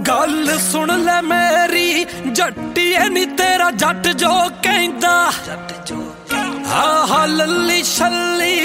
गल सुन ले मेरी जट्टिए नी तेरा जट जो कहंदा हा हा लल्ली छल्ली